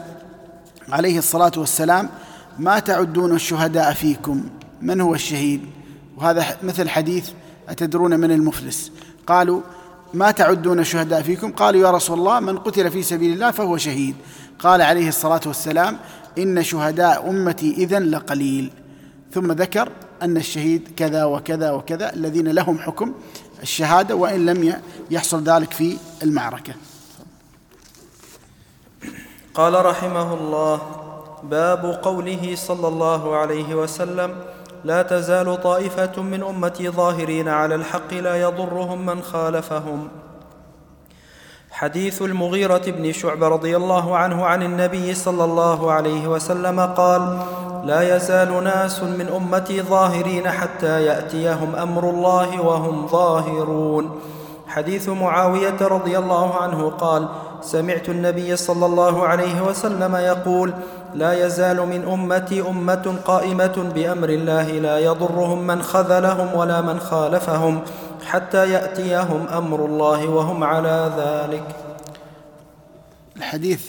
عليه الصلاة والسلام: ما تعدون الشهداء فيكم؟ من هو الشهيد؟ وهذا مثل حديث: أتدرون من المفلس؟ قالوا: ما تعدون الشهداء فيكم؟ قالوا: يا رسول الله من قتل في سبيل الله فهو شهيد. قال عليه الصلاة والسلام: إن شهداء أمتي إذن لقليل. ثم ذكر أن الشهيد كذا وكذا وكذا الذين لهم حكم الشهادة وإن لم يحصل ذلك في المعركة. قال رحمه الله: باب قوله صلى الله عليه وسلم: لا تزال طائفة من أمتي ظاهرين على الحق لا يضرهم من خالفهم. حديث المغيرة بن شعبة رضي الله عنه عن النبي صلى الله عليه وسلم قال: لا يزال ناس من أمتي ظاهرين حتى يأتيهم أمر الله وهم ظاهرون. حديث معاوية رضي الله عنه قال: سمعت النبي صلى الله عليه وسلم يقول: لا يزال من أمتي أمة قائمة بأمر الله لا يضرهم من خذلهم ولا من خالفهم حتى يأتيهم أمر الله وهم على ذلك. الحديث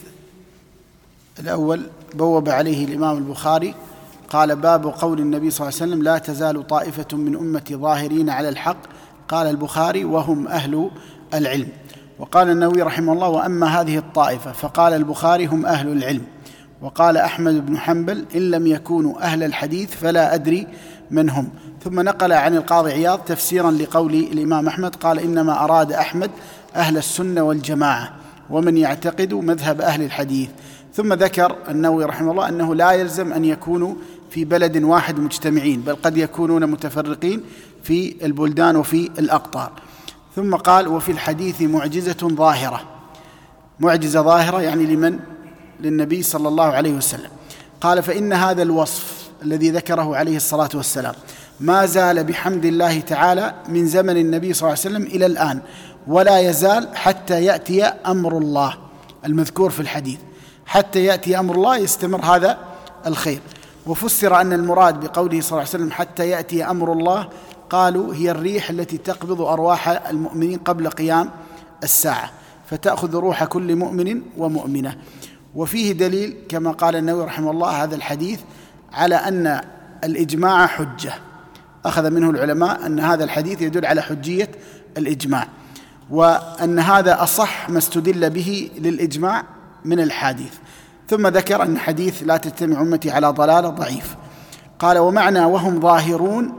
الأول بوب عليه الإمام البخاري، قال: باب قول النبي صلى الله عليه وسلم: لا تزال طائفة من أمتي ظاهرين على الحق. قال البخاري: وهم أهل العلم. وقال النووي رحمه الله: وأما هذه الطائفة، فقال البخاري: هم أهل العلم. وقال أحمد بن حنبل: إن لم يكونوا أهل الحديث فلا أدري من هم. ثم نقل عن القاضي عياض تفسيرا لقول الإمام أحمد، قال: إنما أراد أحمد أهل السنة والجماعة ومن يعتقد مذهب أهل الحديث. ثم ذكر النووي رحمه الله أنه لا يلزم أن يكونوا في بلد واحد مجتمعين، بل قد يكونون متفرقين في البلدان وفي الأقطار. ثم قال: وفي الحديث معجزة ظاهرة. معجزة ظاهرة يعني لمن؟ للنبي صلى الله عليه وسلم. قال: فإن هذا الوصف الذي ذكره عليه الصلاة والسلام ما زال بحمد الله تعالى من زمن النبي صلى الله عليه وسلم إلى الآن، ولا يزال حتى يأتي أمر الله المذكور في الحديث. حتى يأتي أمر الله يستمر هذا الخير. وفسر أن المراد بقوله صلى الله عليه وسلم حتى يأتي أمر الله، قالوا: هي الريح التي تقبض أرواح المؤمنين قبل قيام الساعة، فتأخذ روح كل مؤمن ومؤمنة. وفيه دليل كما قال النووي رحمه الله هذا الحديث على أن الإجماع حجة. أخذ منه العلماء أن هذا الحديث يدل على حجية الإجماع، وأن هذا أصح ما استدل به للإجماع من الحديث. ثم ذكر أن حديث لا تجتمع أمتي على ضلالة ضعيف. قال: ومعنى وهم ظاهرون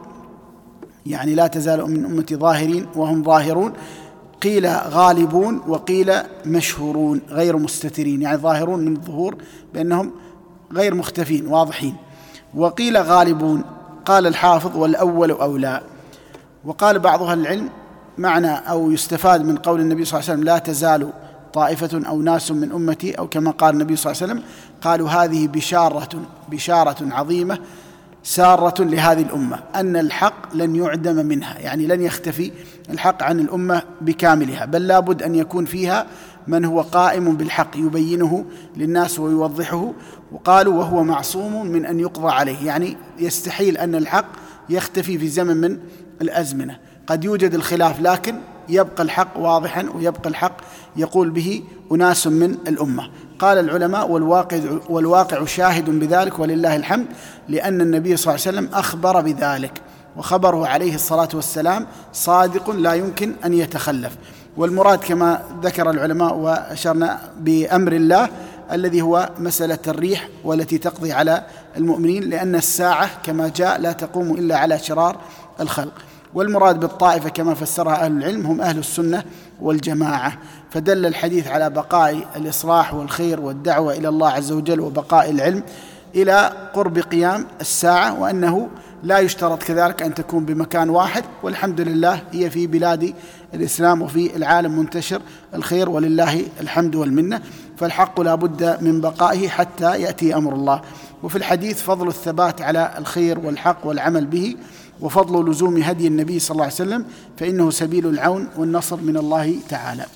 يعني لا تزال من أمتي ظاهرين وهم ظاهرون، قيل غالبون وقيل مشهورون غير مستترين، يعني ظاهرون من الظهور بأنهم غير مختفين واضحين، وقيل غالبون. قال الحافظ: والأول أولى. وقال بعض أهل العلم معنى أو يستفاد من قول النبي صلى الله عليه وسلم لا تزال طائفة أو ناس من أمتي، أو كما قال النبي صلى الله عليه وسلم، قالوا هذه بشارة بشارة عظيمة سارة لهذه الأمة أن الحق لن يعدم منها، يعني لن يختفي الحق عن الأمة بكاملها، بل لابد أن يكون فيها من هو قائم بالحق يبينه للناس ويوضحه. وقالوا: وهو معصوم من أن يقضى عليه، يعني يستحيل أن الحق يختفي في زمن من الأزمنة. قد يوجد الخلاف لكن يبقى الحق واضحا ويبقى الحق يقول به أناس من الأمة. قال العلماء: والواقع, والواقع شاهد بذلك ولله الحمد، لأن النبي صلى الله عليه وسلم أخبر بذلك، وخبره عليه الصلاة والسلام صادق لا يمكن أن يتخلف. والمراد كما ذكر العلماء وأشرنا بأمر الله الذي هو مسألة الريح والتي تقضي على المؤمنين، لأن الساعة كما جاء لا تقوم إلا على شرار الخلق. والمراد بالطائفة كما فسرها أهل العلم هم أهل السنة والجماعة. فدل الحديث على بقاء الإصلاح والخير والدعوة إلى الله عز وجل وبقاء العلم إلى قرب قيام الساعة، وأنه لا يشترط كذلك أن تكون بمكان واحد، والحمد لله هي في بلاد الإسلام وفي العالم منتشر الخير ولله الحمد والمنة. فالحق لا بد من بقائه حتى يأتي أمر الله. وفي الحديث فضل الثبات على الخير والحق والعمل به، وفضل لزوم هدي النبي صلى الله عليه وسلم، فإنه سبيل العون والنصر من الله تعالى.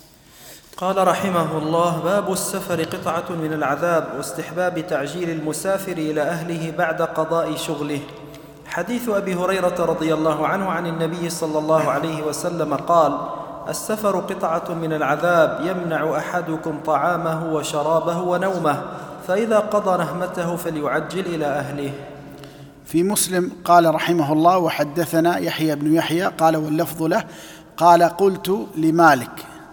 قال رحمه الله: باب السفر قطعة من العذاب، واستحباب تعجيل المسافر إلى أهله بعد قضاء شغله. حديث أبي هريرة رضي الله عنه عن النبي صلى الله عليه وسلم قال: السفر قطعة من العذاب، يمنع أحدكم طعامه وشرابه ونومه، فإذا قضى نهمته فليعجل إلى أهله. في مسلم قال رحمه الله: وحدثنا يحيى بن يحيى قال واللفظ له قال: قلت لمالك،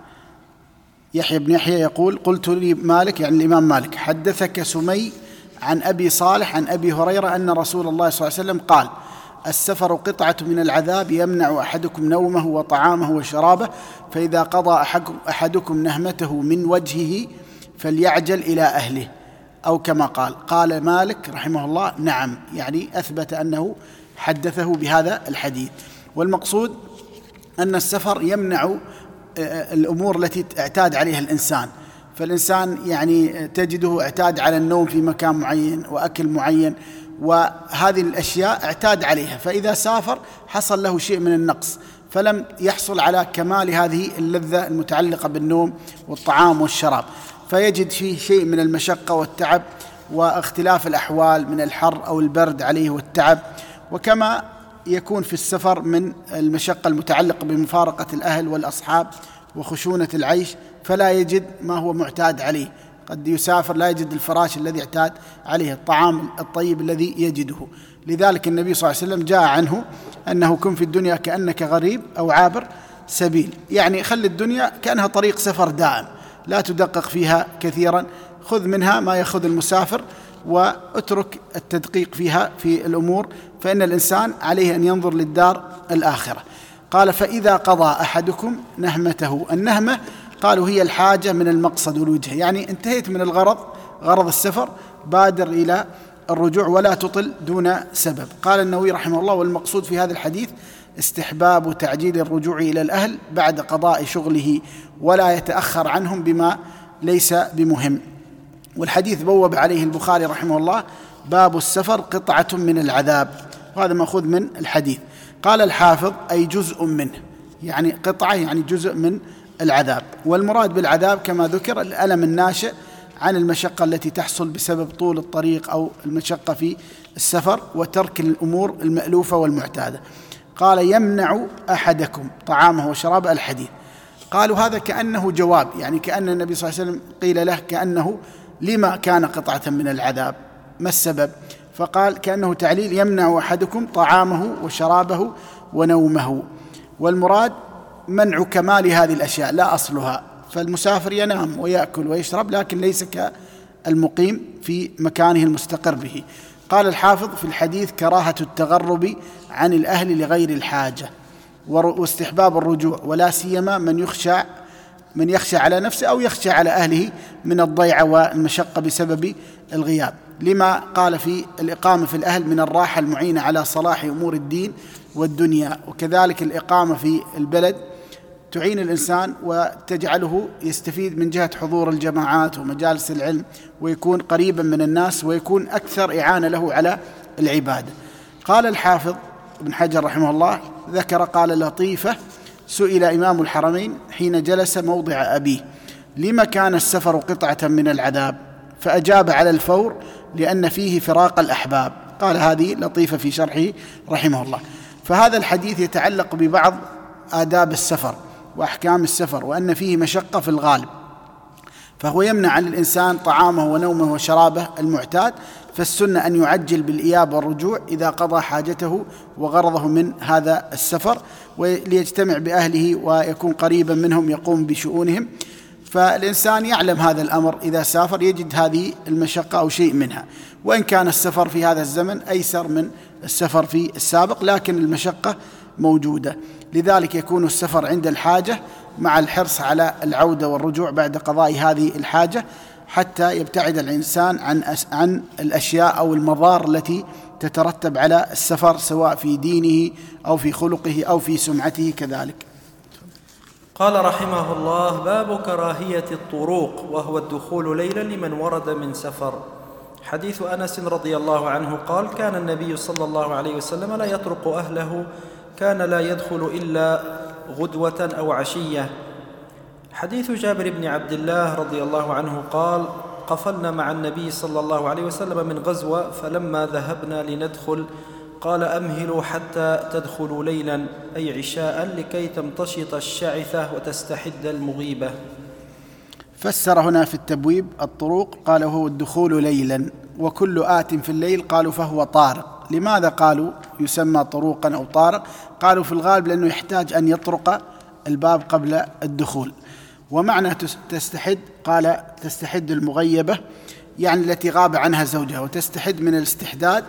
يحيى بن يحيى يقول: قلت لمالك يعني الإمام مالك، حدثك سمي عن أبي صالح عن أبي هريرة أن رسول الله صلى الله عليه وسلم قال: السفر قطعة من العذاب يمنع أحدكم نومه وطعامه وشرابه، فإذا قضى أحدكم نهمته من وجهه فليعجل إلى أهله، أو كما قال. قال مالك رحمه الله نعم، يعني أثبت أنه حدثه بهذا الحديث. والمقصود أن السفر يمنع الأمور التي اعتاد عليها الإنسان، فالإنسان يعني تجده اعتاد على النوم في مكان معين وأكل معين، وهذه الأشياء اعتاد عليها، فإذا سافر حصل له شيء من النقص، فلم يحصل على كمال هذه اللذة المتعلقة بالنوم والطعام والشراب، فيجد فيه شيء من المشقة والتعب واختلاف الأحوال من الحر أو البرد عليه والتعب. وكما يكون في السفر من المشقة المتعلقة بمفارقة الأهل والأصحاب وخشونة العيش، فلا يجد ما هو معتاد عليه، قد يسافر لا يجد الفراش الذي اعتاد عليه، الطعام الطيب الذي يجده. لذلك النبي صلى الله عليه وسلم جاء عنه أنه كن في الدنيا كأنك غريب أو عابر سبيل، يعني خلي الدنيا كأنها طريق سفر دائم لا تدقق فيها كثيرا، خذ منها ما يأخذ المسافر واترك التدقيق فيها في الأمور، فإن الإنسان عليه أن ينظر للدار الآخرة. قال فإذا قضى أحدكم نهمته، النهمة قالوا هي الحاجة من المقصد والوجه، يعني انتهيت من الغرض، غرض السفر، بادر إلى الرجوع ولا تطل دون سبب. قال النووي رحمه الله والمقصود في هذا الحديث استحباب تعجيل الرجوع إلى الأهل بعد قضاء شغله، ولا يتأخر عنهم بما ليس بمهم. والحديث بوب عليه البخاري رحمه الله باب السفر قطعة من العذاب، وهذا مأخوذ من الحديث. قال الحافظ أي جزء منه، يعني قطعة يعني جزء من العذاب، والمراد بالعذاب كما ذكر الألم الناشئ عن المشقة التي تحصل بسبب طول الطريق أو المشقة في السفر وترك الأمور المألوفة والمعتادة. قال يمنع أحدكم طعامه وشرابه، الحديث. قالوا هذا كأنه جواب، يعني كأن النبي صلى الله عليه وسلم قيل له كأنه لما كان قطعة من العذاب، ما السبب؟ فقال كأنه تعليل يمنع أحدكم طعامه وشرابه ونومه، والمراد منع كمال هذه الأشياء لا أصلها، فالمسافر ينام ويأكل ويشرب لكن ليس كالمقيم في مكانه المستقر به. قال الحافظ في الحديث كراهة التغرب عن الأهل لغير الحاجة واستحباب الرجوع، ولا سيما من يخشى من يخشى على نفسه أو يخشى على أهله من الضيعة والمشقة بسبب الغياب، لما قال في الإقامة في الأهل من الراحة المعينة على صلاح أمور الدين والدنيا. وكذلك الإقامة في البلد تعين الإنسان وتجعله يستفيد من جهة حضور الجماعات ومجالس العلم، ويكون قريبا من الناس ويكون أكثر إعانة له على العبادة. قال الحافظ ابن حجر رحمه الله ذكر قال لطيفة سئل إمام الحرمين حين جلس موضع أبيه لما كان السفر قطعة من العذاب، فأجاب على الفور لأن فيه فراق الأحباب. قال هذه لطيفة في شرحه رحمه الله. فهذا الحديث يتعلق ببعض آداب السفر وأحكام السفر، وأن فيه مشقة في الغالب، فهو يمنع عن الإنسان طعامه ونومه وشرابه المعتاد، فالسنة أن يعجل بالإياب والرجوع إذا قضى حاجته وغرضه من هذا السفر، وليجتمع بأهله ويكون قريبا منهم يقوم بشؤونهم. فالإنسان يعلم هذا الأمر، إذا سافر يجد هذه المشقة أو شيء منها، وإن كان السفر في هذا الزمن أيسر من السفر في السابق، لكن المشقة موجودة. لذلك يكون السفر عند الحاجة مع الحرص على العودة والرجوع بعد قضاء هذه الحاجة، حتى يبتعد الإنسان عن عن الأشياء أو المضار التي تترتب على السفر، سواء في دينه أو في خلقه أو في سمعته كذلك. قال رحمه الله باب كراهية الطروق، وهو الدخول ليلا لمن ورد من سفر. حديث أنس رضي الله عنه قال كان النبي صلى الله عليه وسلم لا يطرق أهله، كان لا يدخل إلا غدوة أو عشية. حديث جابر بن عبد الله رضي الله عنه قال قفلنا مع النبي صلى الله عليه وسلم من غزوة، فلما ذهبنا لندخل قال أمهلوا حتى تدخلوا ليلا، أي عشاء، لكي تمتشط الشعثة وتستحد المغيبة. فسر هنا في التبويب الطروق قال هو الدخول ليلا، وكل آت في الليل قالوا فهو طارق. لماذا قالوا يسمى طروقا أو طارق؟ قالوا في الغالب لأنه يحتاج أن يطرق الباب قبل الدخول. ومعنى تستحد قال تستحد المغيبة، يعني التي غاب عنها زوجها، وتستحد من الاستحداد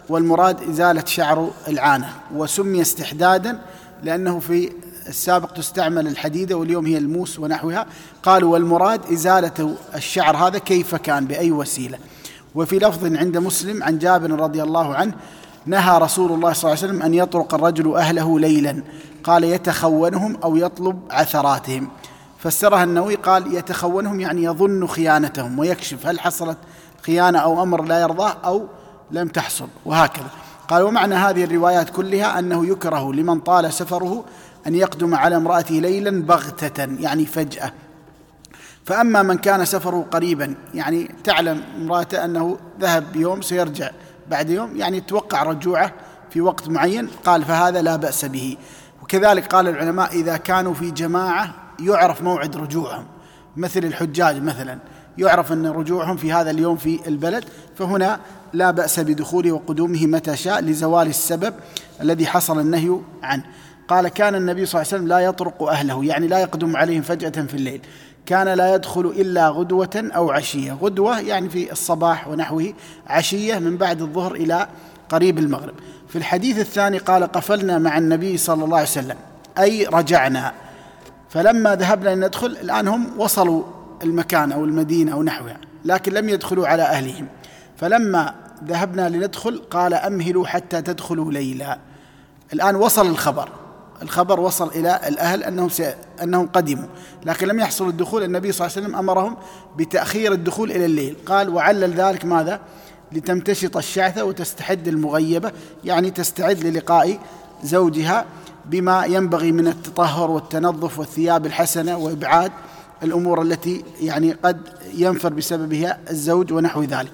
والمراد إزالة شعر العانة، وسمي استحدادا لأنه في السابق تستعمل الحديدة واليوم هي الموس ونحوها. قالوا والمراد إزالة الشعر هذا كيف كان بأي وسيلة. وفي لفظ عند مسلم عن جابر رضي الله عنه نهى رسول الله صلى الله عليه وسلم أن يطرق الرجل أهله ليلا، قال يتخونهم أو يطلب عثراتهم. فسرها النووي قال يتخونهم يعني يظن خيانتهم ويكشف هل حصلت خيانة أو أمر لا يرضاه أو لم تحصل، وهكذا. قال ومعنى هذه الروايات كلها أنه يكره لمن طال سفره أن يقدم على امرأته ليلا بغتة يعني فجأة. فأما من كان سفره قريبا يعني تعلم امرأته أنه ذهب بيوم سيرجع بعد يوم، يعني توقع رجوعه في وقت معين، قال فهذا لا بأس به. وكذلك قال العلماء إذا كانوا في جماعة يعرف موعد رجوعهم، مثل الحجاج مثلا يعرف أن رجوعهم في هذا اليوم في البلد، فهنا لا بأس بدخوله وقدومه متى شاء لزوال السبب الذي حصل النهي عنه. قال كان النبي صلى الله عليه وسلم لا يطرق أهله، يعني لا يقدم عليهم فجأة في الليل، كان لا يدخل إلا غدوة أو عشية. غدوة يعني في الصباح ونحوه، عشية من بعد الظهر إلى قريب المغرب. في الحديث الثاني قال قفلنا مع النبي صلى الله عليه وسلم أي رجعنا، فلما ذهبنا لندخل، الآن هم وصلوا المكان أو المدينة أو نحوها لكن لم يدخلوا على أهلهم، فلما ذهبنا لندخل قال أمهلوا حتى تدخلوا ليلا. الآن وصل الخبر الخبر وصل إلى الأهل أنهم, أنهم قدموا، لكن لم يحصل الدخول. النبي صلى الله عليه وسلم أمرهم بتأخير الدخول إلى الليل، قال وعلل ذلك ماذا؟ لتمتشط الشعثة وتستحد المغيبة، يعني تستعد للقاء زوجها بما ينبغي من التطهر والتنظف والثياب الحسنة وإبعاد الأمور التي يعني قد ينفر بسببها الزوج ونحو ذلك.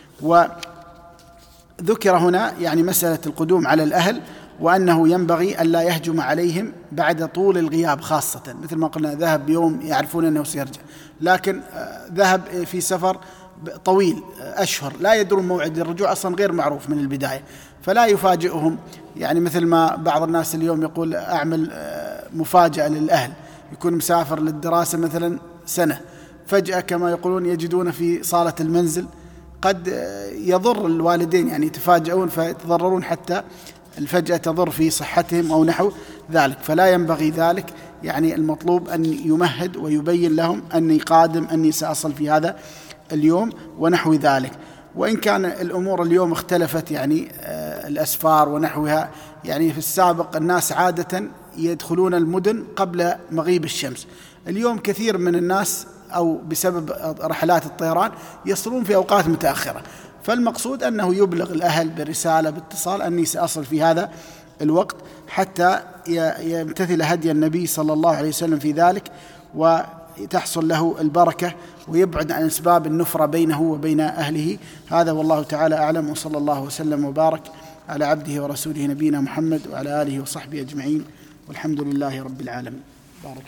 وذكر هنا يعني مسألة القدوم على الأهل، وأنه ينبغي أن لا يهجم عليهم بعد طول الغياب، خاصة مثل ما قلنا ذهب بيوم يعرفون أنه سيرجع، لكن ذهب في سفر طويل أشهر لا يدرون موعد الرجوع أصلا غير معروف من البداية، فلا يفاجئهم. يعني مثل ما بعض الناس اليوم يقول أعمل مفاجأة للأهل، يكون مسافر للدراسة مثلا سنة، فجأة كما يقولون يجدون في صالة المنزل، قد يضر الوالدين يعني يتفاجئون فيتضررون حتى الفجأة تضر في صحتهم أو نحو ذلك. فلا ينبغي ذلك، يعني المطلوب أن يمهد ويبين لهم أني قادم، أني سأصل في هذا اليوم ونحو ذلك. وإن كان الأمور اليوم اختلفت، يعني الأسفار ونحوها، يعني في السابق الناس عادة يدخلون المدن قبل مغيب الشمس، اليوم كثير من الناس أو بسبب رحلات الطيران يصلون في أوقات متأخرة، فالمقصود أنه يبلغ الأهل برسالة باتصال أني سأصل في هذا الوقت حتى يمتثل هدي النبي صلى الله عليه وسلم في ذلك، وتحصل له البركة ويبعد عن أسباب النفرة بينه وبين أهله. هذا والله تعالى أعلم، وصلى الله وسلم وبارك على عبده ورسوله نبينا محمد وعلى آله وصحبه أجمعين، والحمد لله رب العالمين. بارك